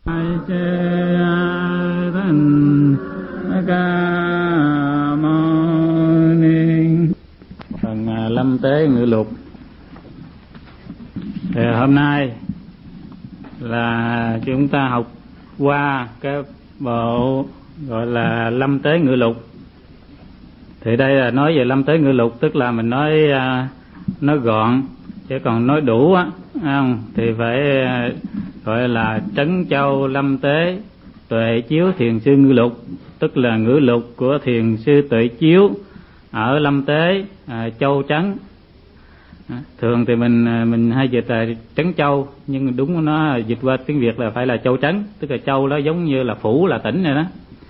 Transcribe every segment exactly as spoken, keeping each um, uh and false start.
Phần lâm tế ngự lục. Thì hôm nay là chúng ta học qua cái bộ gọi là lâm tế ngự lục. Thì đây là nói về lâm tế ngự lục, tức là mình nói nói gọn, chứ còn nói đủ á không thì phải gọi là trấn châu lâm tế tuệ chiếu thiền sư ngự lục, tức là ngự lục của thiền sư tuệ chiếu ở lâm tế à, châu trấn. Thường thì mình mình hay dịch là trấn châu, nhưng đúng nó dịch qua tiếng Việt là phải là châu trấn, tức là châu đó giống như là phủ, là tỉnh này đó.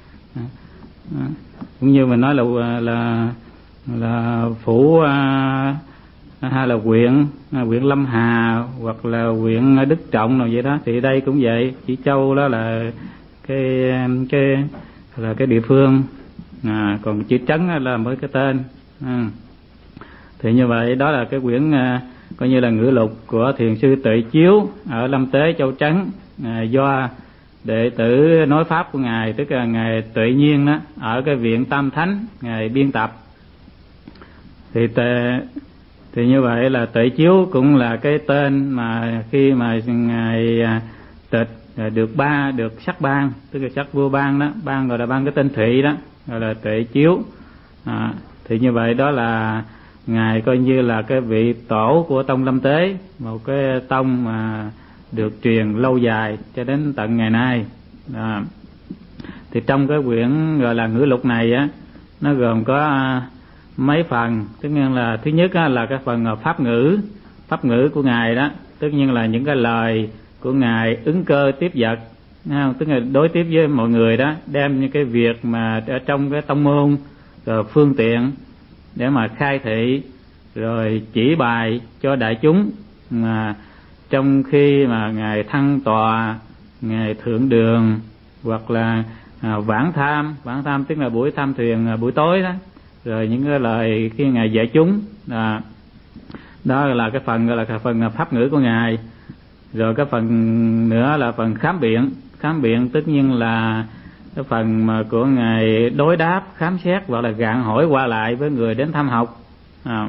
Cũng như mình nói là là là phủ à, hay là huyện huyện Lâm Hà hoặc là huyện Đức Trọng nào vậy đó, thì đây cũng vậy, chỉ châu đó là cái cái là cái địa phương, à, còn chữ trấn là mới cái tên. À. Thì như vậy đó là cái quyển à, coi như là ngữ lục của thiền sư Tuệ Chiếu ở Lâm Tế Châu Trấn, à, do đệ tử nói pháp của ngài, tức là ngài Tuệ Nhiên đó, ở cái viện Tam Thánh ngài biên tập. Thì tệ thì như vậy là Tuệ Chiếu cũng là cái tên mà khi mà ngài tịch được ba được sắc ban, tức là sắc vua ban đó, ban gọi là ban cái tên Thụy đó, gọi là Tuệ Chiếu. À, thì như vậy đó là ngài coi như là cái vị tổ của tông Lâm Tế, một cái tông mà được truyền lâu dài cho đến tận ngày nay. À, thì trong cái quyển gọi là ngữ lục này á, nó gồm có mấy phần. Tất nhiên là thứ nhất á, là cái phần pháp ngữ, pháp ngữ của ngài đó, tất nhiên là những cái lời của ngài ứng cơ tiếp vật, không? Tức là đối tiếp với mọi người đó, đem những cái việc mà ở trong cái tông môn rồi phương tiện để mà khai thị rồi chỉ bài cho đại chúng. Mà trong khi mà ngài thăng tọa, ngài thượng đường, hoặc là à, vãng tham, vãng tham tức là buổi tham thuyền à, buổi tối đó, rồi những cái lời khi ngài dạy chúng, à, đó là cái phần gọi là cái phần pháp ngữ của ngài. Rồi cái phần nữa là phần khám biện, khám biện tất nhiên là cái phần mà của ngài đối đáp, khám xét hoặc là gạn hỏi qua lại với người đến thăm học. À.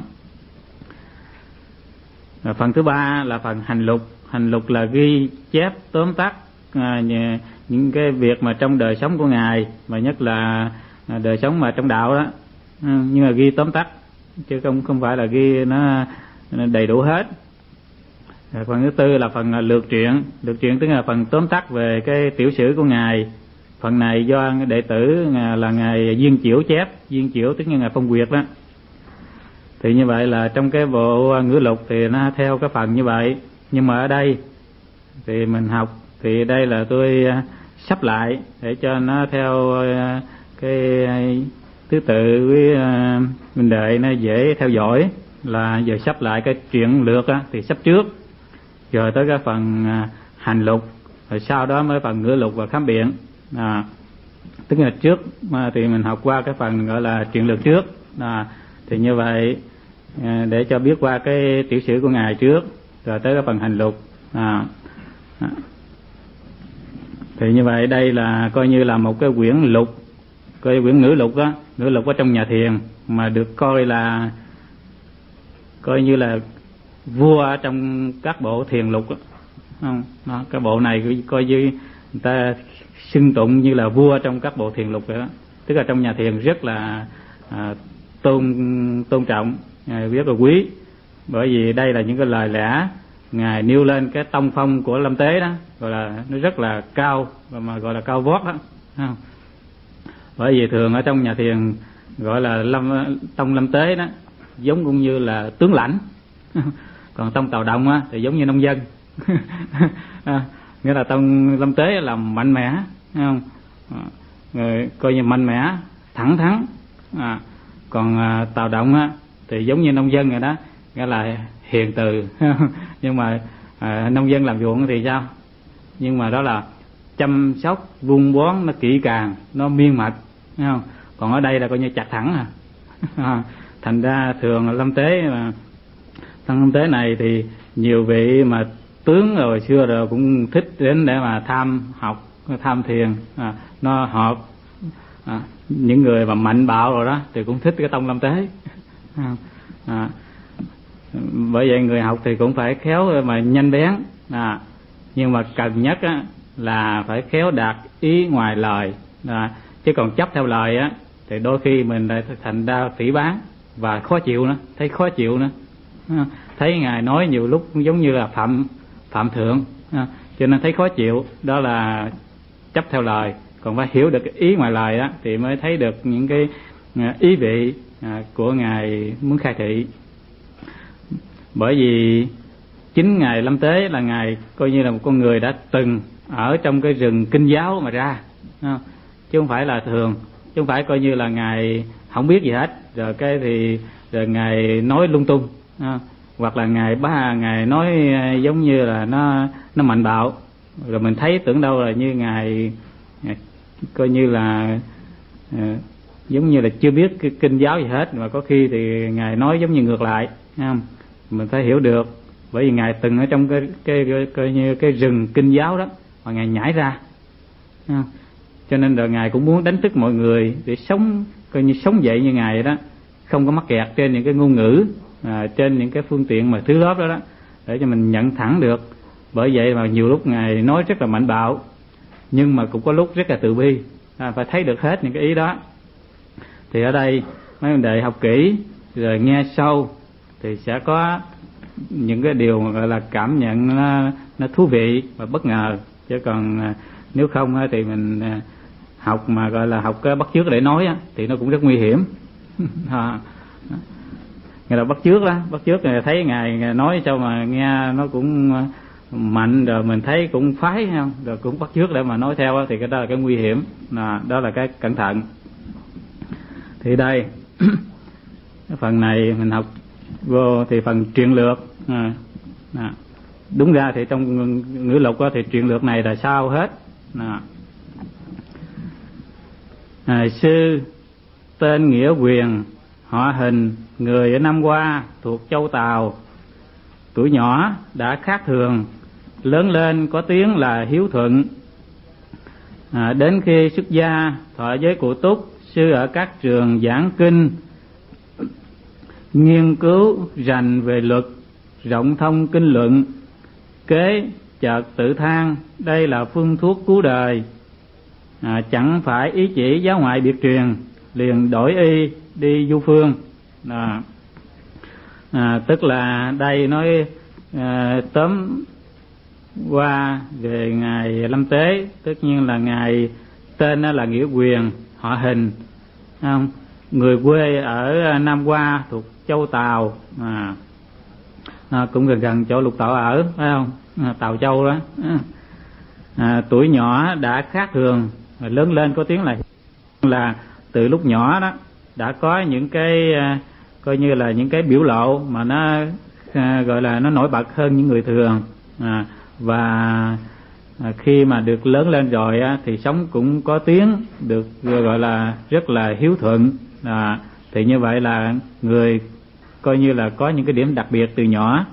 Phần thứ ba là phần hành lục, hành lục là ghi chép tóm tắt à, những cái việc mà trong đời sống của ngài, mà nhất là đời sống mà trong đạo đó, nhưng mà ghi tóm tắt chứ không không phải là ghi nó đầy đủ hết. Phần thứ tư là phần lược truyện, lược truyện tức là phần tóm tắt về cái tiểu sử của ngài. Phần này do đệ tử là ngài Viên Chiểu chép, Viên Chiểu tức như ngài Phong Quyệt đó. Thì như vậy là trong cái bộ ngữ lục thì nó theo cái phần như vậy. Nhưng mà ở đây thì mình học thì đây là tôi sắp lại để cho nó theo cái thứ tự với mình đợi nó dễ theo dõi. Là giờ sắp lại cái truyện lược á, thì sắp trước, rồi tới cái phần hành lục, rồi sau đó mới phần ngữ lục và khám biện. À, tức là trước mà thì mình học qua cái phần gọi là truyện lược trước. À, thì như vậy để cho biết qua cái tiểu sử của ngài trước, rồi tới cái phần hành lục. À, à. Thì như vậy đây là coi như là một cái quyển lục, coi quyển ngữ lục đó, ngữ lục ở trong nhà thiền mà được coi là coi như là vua ở trong các bộ thiền lục đó. Không, đó, cái bộ này coi như người ta xưng tụng như là vua trong các bộ thiền lục vậy đó, tức là trong nhà thiền rất là à, tôn tôn trọng, rất là quý, bởi vì đây là những cái lời lẽ ngài nêu lên cái tông phong của Lâm Tế đó, gọi là nó rất là cao, mà gọi là cao vót đó, không? Bởi vì thường ở trong nhà thiền gọi là lâm tông Lâm Tế đó giống cũng như là tướng lãnh, còn tông Tào Động á thì giống như nông dân. À, nghĩa là tông Lâm Tế là mạnh mẽ, không? Rồi coi như mạnh mẽ, thẳng thắn. À, còn à, Tào Động á thì giống như nông dân rồi đó, nghĩa là hiền từ. Nhưng mà à, nông dân làm ruộng thì sao? Nhưng mà đó là chăm sóc vun bón nó kỹ càng, nó miên mật, thấy không? Còn ở đây là coi như chặt thẳng à. À, thành ra thường là Lâm Tế mà tăng Lâm Tế này thì nhiều vị mà tướng rồi xưa rồi cũng thích đến để mà tham học, tham thiền, à, nó hợp à, những người mà mạnh bạo rồi đó thì cũng thích cái tông Lâm Tế. À, à, bởi vậy người học thì cũng phải khéo mà nhanh bén, à, nhưng mà cần nhất á, là phải khéo đạt ý ngoài lời, à, chứ còn chấp theo lời á thì đôi khi mình lại thành ra phỉ báng và khó chịu nữa, thấy khó chịu nữa, à, thấy ngài nói nhiều lúc giống như là phạm phạm thượng, à, cho nên thấy khó chịu. Đó là chấp theo lời. Còn phải hiểu được cái ý ngoài lời á thì mới thấy được những cái ý vị của ngài muốn khai thị. Bởi vì chính ngài Lâm Tế là ngài coi như là một con người đã từng ở trong cái rừng kinh giáo mà ra, chứ không phải là thường, chứ không phải coi như là ngài không biết gì hết rồi cái thì rồi ngài nói lung tung, hoặc là ngài ba ngài nói giống như là nó nó mạnh bạo, rồi mình thấy tưởng đâu là như ngài coi như là uh, giống như là chưa biết cái kinh giáo gì hết, mà có khi thì ngài nói giống như ngược lại, không? Mình phải hiểu được, bởi vì ngài từng ở trong cái cái coi cái, như cái rừng kinh giáo đó mà ngài nhảy ra, không? Cho nên rồi ngài cũng muốn đánh thức mọi người để sống coi như sống dậy như ngài vậy đó, không có mắc kẹt trên những cái ngôn ngữ, à, trên những cái phương tiện mà thứ lớp đó đó, để cho mình nhận thẳng được. Bởi vậy mà nhiều lúc ngài nói rất là mạnh bạo, nhưng mà cũng có lúc rất là từ bi, à, phải thấy được hết những cái ý đó. Thì ở đây mấy vấn đề học kỹ rồi nghe sâu thì sẽ có những cái điều mà gọi là cảm nhận nó, nó thú vị và bất ngờ. Chứ còn nếu không thì mình học mà gọi là học cái bắt chước để nói thì nó cũng rất nguy hiểm. À, ngày đầu bắt chước đó, bắt chước thì thấy ngài nói sao mà nghe nó cũng mạnh, rồi mình thấy cũng phái không, rồi cũng bắt chước để mà nói theo, thì cái đó là cái nguy hiểm, à, đó là cái cẩn thận. Thì đây cái phần này mình học vô thì phần truyện lược, à, à, đúng ra thì trong ngữ lục thì truyện lược này là sao hết. À, à, sư tên Nghĩa Quyền, họ Hình, người ở Nam Hoa thuộc châu Tàu, tuổi nhỏ đã khác thường, lớn lên có tiếng là hiếu thuận. À, đến khi xuất gia thọ giới cụ túc, sư ở các trường giảng kinh, nghiên cứu rành về luật, rộng thông kinh luận. Kế chợt tự than đây là phương thuốc cứu đời, à, chẳng phải ý chỉ giáo ngoại biệt truyền, liền đổi y đi du phương. À, à, tức là đây nói à, tóm qua về ngài Lâm Tế, tất nhiên là ngài tên là Nghĩa Quyền, họ Hình, không? Người quê ở Nam Hoa thuộc châu Tàu, à, à, cũng gần gần chỗ Lục Tọa ở, phải không? À, Tàu Châu đó. À, tuổi nhỏ đã khác thường, lớn lên có tiếng là là từ lúc nhỏ đó đã có những cái à, coi như là những cái biểu lộ mà nó à, gọi là nó nổi bật hơn những người thường, à, và à, khi mà được lớn lên rồi á, thì sống cũng có tiếng, được gọi là rất là hiếu thuận, à, thì như vậy là người coi như là có những cái điểm đặc biệt từ nhỏ.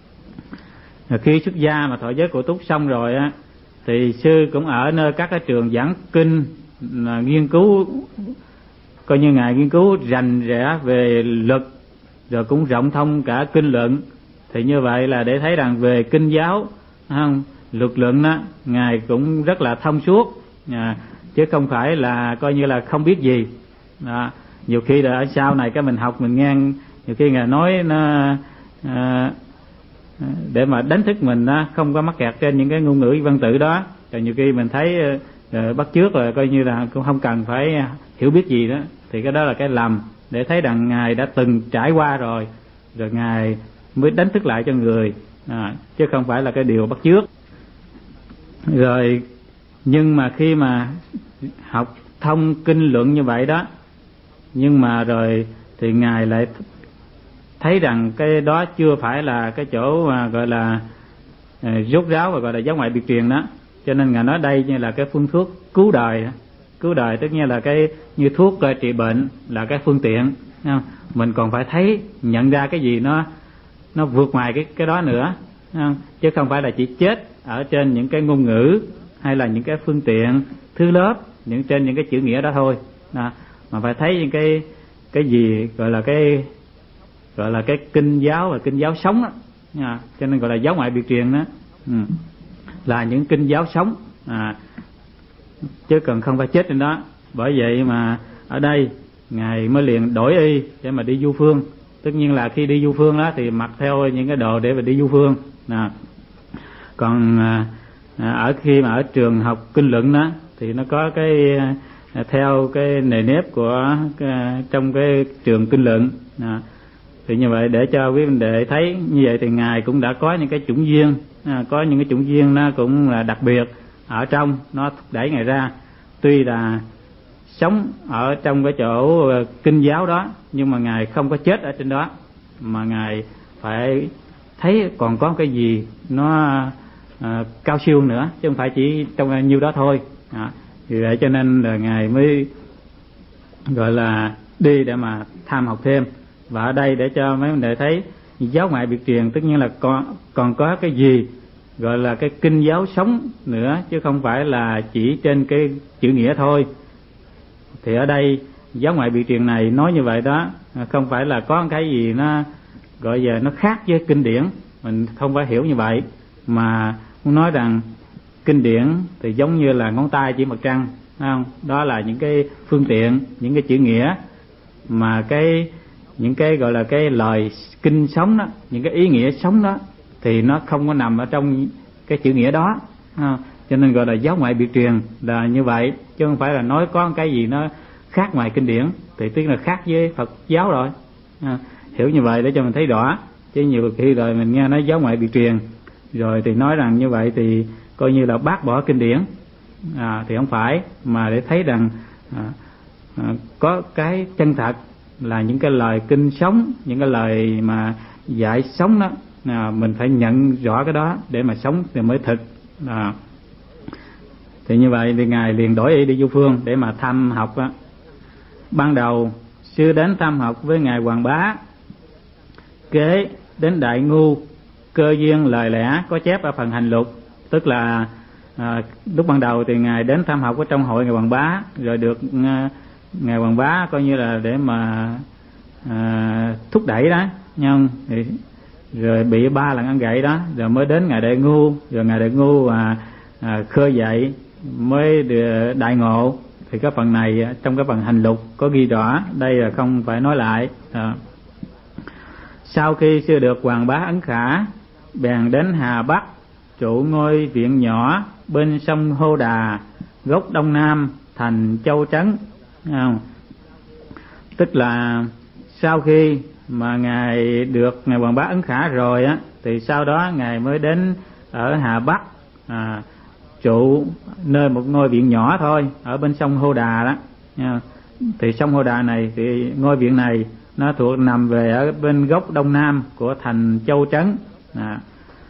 À, khi xuất gia mà thọ giới cụ túc xong rồi á, thì sư cũng ở nơi các cái trường giảng kinh, à, nghiên cứu coi như ngài nghiên cứu rành rẽ về luật, rồi cũng rộng thông cả kinh luận. Thì như vậy là để thấy rằng về kinh giáo, không, luật luận đó ngài cũng rất là thông suốt, à, chứ không phải là coi như là không biết gì. À, nhiều khi là ở sau này cái mình học mình nghe nhiều khi ngài nói nó à, để mà đánh thức mình đó, không có mắc kẹt trên những cái ngôn ngữ văn tự đó. Rồi nhiều khi mình thấy uh, bắt chước rồi coi như là cũng không cần phải hiểu biết gì đó, thì cái đó là cái lầm, để thấy rằng ngài đã từng trải qua rồi, rồi ngài mới đánh thức lại cho người, à, chứ không phải là cái điều bắt chước. Rồi nhưng mà khi mà học thông kinh luận như vậy đó, nhưng mà rồi thì ngài lại thấy rằng cái đó chưa phải là cái chỗ mà gọi là uh, rốt ráo và gọi là giáo ngoại biệt truyền đó. Cho nên ngài nói đây như là cái phương thuốc cứu đời. Cứu đời tức như là cái như thuốc uh, trị bệnh là cái phương tiện, không? Mình còn phải thấy nhận ra cái gì nó nó vượt ngoài cái cái đó nữa, không? Chứ không phải là chỉ chết ở trên những cái ngôn ngữ hay là những cái phương tiện thứ lớp, những trên những cái chữ nghĩa đó thôi, đó. Mà phải thấy những cái cái gì gọi là cái gọi là cái kinh giáo và kinh giáo sống đó, à, cho nên gọi là giáo ngoại biệt truyền đó, ừ. Là những kinh giáo sống, à, chứ cần không phải chết trên đó. Bởi vậy mà ở đây ngài mới liền đổi y để mà đi du phương. Tất nhiên là khi đi du phương đó thì mặc theo những cái đồ để mà đi du phương, à. Còn à, ở khi mà ở trường học kinh luận đó thì nó có cái à, theo cái nề nếp của cái, trong cái trường kinh luận, à. Thì như vậy để cho quý huynh đệ thấy như vậy thì ngài cũng đã có những cái chủng duyên, à, có những cái chủng duyên nó cũng là đặc biệt ở trong, nó thúc đẩy ngài ra. Tuy là sống ở trong cái chỗ kinh giáo đó, nhưng mà ngài không có chết ở trên đó, mà ngài phải thấy còn có cái gì nó à, cao siêu nữa, chứ không phải chỉ trong nhiêu đó thôi, à. Vì vậy cho nên là ngài mới gọi là đi để mà tham học thêm. Và ở đây để cho mấy vấn đề thấy giáo ngoại biệt truyền tất nhiên là còn, còn có cái gì gọi là cái kinh giáo sống nữa, chứ không phải là chỉ trên cái chữ nghĩa thôi. Thì ở đây giáo ngoại biệt truyền này nói như vậy đó, không phải là có cái gì nó gọi là nó khác với kinh điển, mình không phải hiểu như vậy, mà muốn nói rằng kinh điển thì giống như là ngón tay chỉ mặt trăng, không? Đó là những cái phương tiện, những cái chữ nghĩa, mà cái những cái gọi là cái lời kinh sống đó, những cái ý nghĩa sống đó thì nó không có nằm ở trong cái chữ nghĩa đó, à, cho nên gọi là giáo ngoại biệt truyền là như vậy, chứ không phải là nói có cái gì nó khác ngoài kinh điển, thì tức là khác với Phật giáo rồi, à, hiểu như vậy để cho mình thấy rõ. Chứ nhiều khi rồi mình nghe nói giáo ngoại biệt truyền rồi thì nói rằng như vậy thì coi như là bác bỏ kinh điển, à, thì không phải, mà để thấy rằng à, à, có cái chân thật là những cái lời kinh sống, những cái lời mà dạy sống đó, à, mình phải nhận rõ cái đó để mà sống thì mới thực, à. Thì như vậy thì ngài liền đổi ý đi du phương để mà thăm học đó. Ban đầu sư đến thăm học với ngài Hoàng Bá, kế đến Đại Ngu, cơ duyên lời lẽ có chép ở phần hành lục. Tức là à, lúc ban đầu thì ngài đến thăm học ở trong hội ngài Hoàng Bá, rồi được à, ngài Hoàng Bá coi như là để mà à, thúc đẩy đó nhân, thì rồi bị ba lần ăn gậy đó, rồi mới đến ngài Đại Ngu, rồi ngài Đại Ngu à, à, khơi dậy mới được đại ngộ. Thì cái phần này trong cái phần hành lục có ghi rõ, đây là không phải nói lại, à. Sau khi sư được Hoàng Bá ấn khả, bèn đến Hà Bắc trụ ngôi viện nhỏ bên sông Hô Đà, gốc đông nam thành Châu Trấn, không? Tức là sau khi mà ngài được ngài Hoàng Bá ấn khả rồi á, thì sau đó ngài mới đến ở Hà Bắc, à, trụ nơi một ngôi viện nhỏ thôi ở bên sông Hô Đà đó, nha. Thì sông Hô Đà này thì ngôi viện này nó thuộc nằm về ở bên góc đông nam của thành Châu Trấn, à.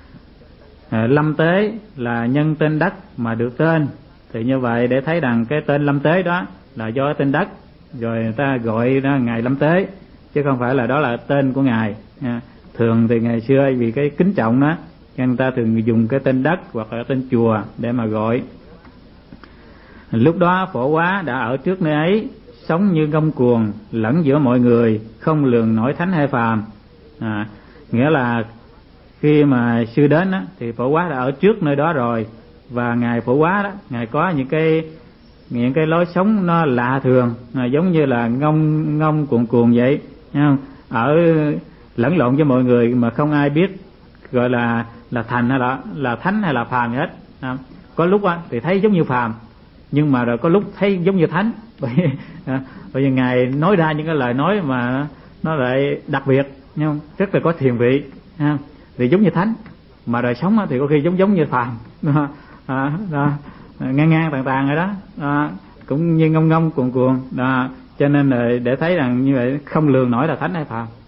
À, Lâm Tế là nhân tên đất mà được tên, thì như vậy để thấy rằng cái tên Lâm Tế đó là do tên đất, rồi người ta gọi đó ngài Lâm Tế, chứ không phải là đó là tên của ngài, nha. Thường thì ngày xưa vì cái kính trọng đó, cho người ta thường dùng cái tên đất hoặc là tên chùa để mà gọi. Lúc đó Phổ Quá đã ở trước nơi ấy, sống như ngông cuồng lẫn giữa mọi người, không lường nổi thánh hay phàm, à, nghĩa là khi mà sư đến đó, thì Phổ Quá đã ở trước nơi đó rồi, và ngài Phổ Quá đó, ngài có những cái những cái lối sống nó lạ thường, à, giống như là ngông ngông cuồng cuồng vậy, thấy không? Ở lẫn lộn với mọi người mà không ai biết gọi là là thành hay là là thánh hay là phàm gì hết, à, có lúc á thì thấy giống như phàm, nhưng mà rồi có lúc thấy giống như thánh, bởi vì à, bởi vì ngài nói ra những cái lời nói mà nó lại đặc biệt, thấy không? Rất là có thiền vị, ha. Thì giống như thánh, mà đời sống thì có khi giống giống như phàm, à, đó, ngang ngang tàn tàn rồi đó, à, cũng như ngông ngông cuồng cuồng đó. Cho nên là để thấy rằng như vậy không lường nổi là thánh hay phàm.